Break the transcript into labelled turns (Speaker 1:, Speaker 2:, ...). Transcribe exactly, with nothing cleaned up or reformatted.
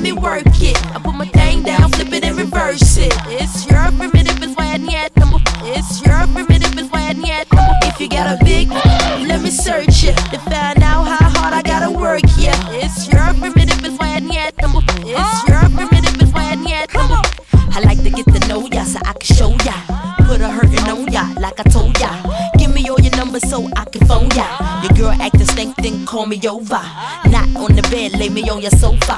Speaker 1: me work it. I put my thing down, flip it and reverse it. It's your primitive is why I need number. It's your primitive is why I need number. If you got a big, let me search it to find out how hard I gotta work. Yeah, it's your primitive is why I need number. It's your primitive is why I need number. I like to get to know ya so I can show ya. Put a hurtin' on ya like I told ya. Give me all your numbers so I can phone ya. Your girl actin' stink, then call me over. Not on the bed, lay me on your sofa.